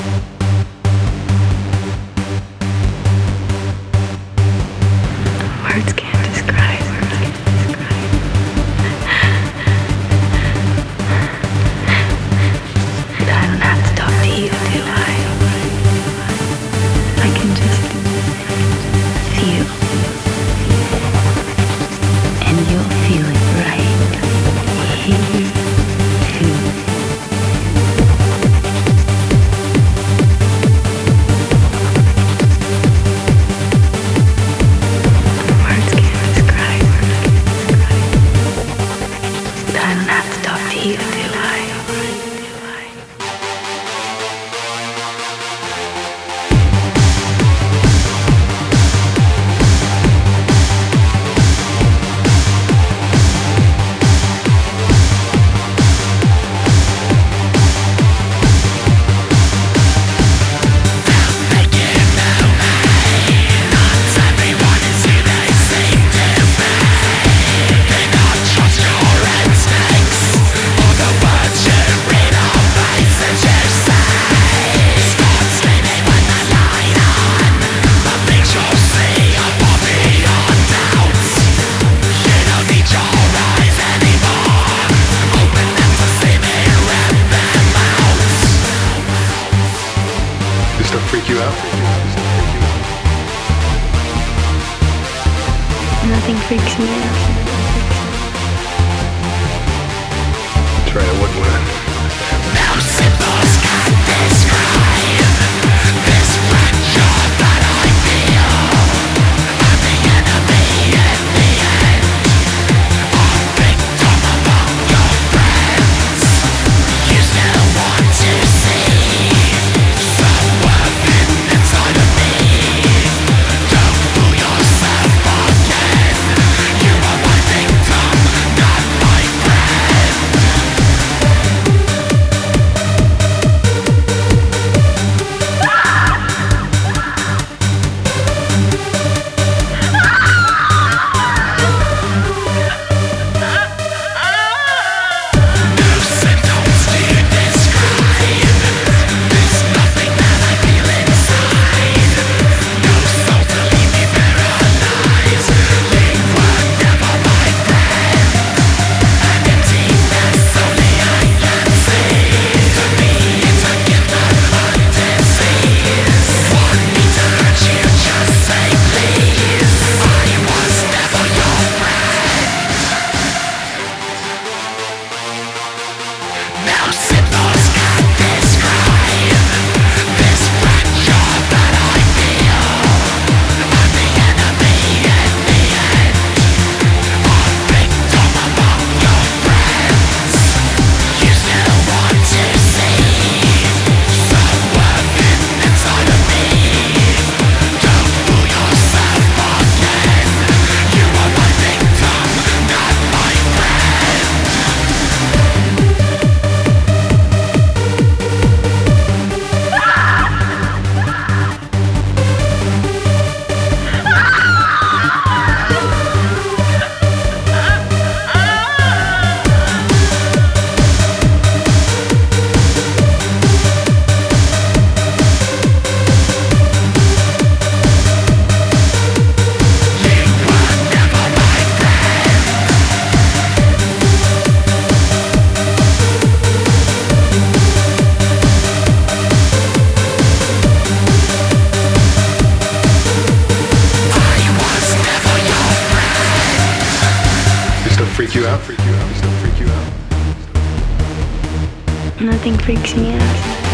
Words can't describe. But I don't have to talk to you, do I? I can just feel. And you'll feel it right here, too. Words can't describe. But I don't have to talk to you, do I? Does stuff freak you out? Nothing freaks me out. That's right, I wouldn't want to. No symbols can describe this rapture that I feel. I'm the enemy in the end, a victim among your friends. You still want to see some weapon inside of me. Don't fool yourself again. You are my victim, not my friend. Freak you out? Does stuff freak you out? Nothing freaks me out.